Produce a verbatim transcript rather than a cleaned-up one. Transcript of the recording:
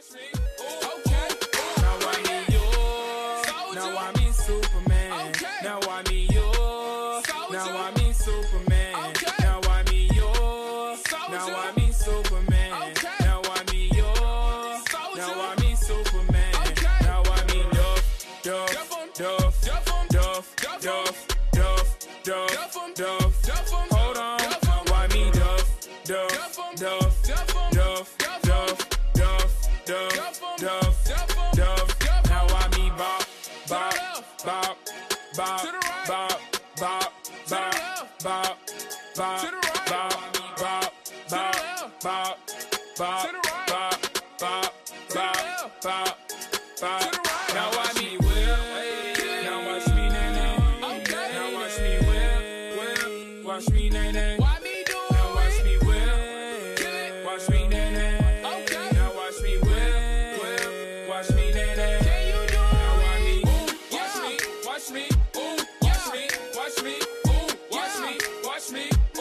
Watch me. Ooh, okay. Ooh, now I need you. Now I mean Superman. Okay. Now I mean you. Now I mean Superman. Okay. Now I mean you. Now I mean Superman. Okay. Now I mean you. Now I mean Superman. Okay. Now I mean Duff, Duff, Duff, Duff, Duff, Duff, Duff, Duff, Duff, Duff. Hold on. Now I mean Duff, Duff, Duff, Duff, Duff, Duff, Duff, Duff, Duff. Now I mean Bop, Bop, Bop, Bop, Bop, Bop, Bop, Bop, Bop, Bop, Bop, Bop, Bop, Bop, Bop, Bop, Bop, Bop, Bop. Now watch me whip. Now watch me nay nay. Now watch me whip, whip. Watch me nay nay. Now watch me whip. Watch me nay nay. Now watch me whip, whip. Watch me nay nay. Now watch me, watch me, watch me, ooh, watch me, watch me, ooh, watch me, watch me.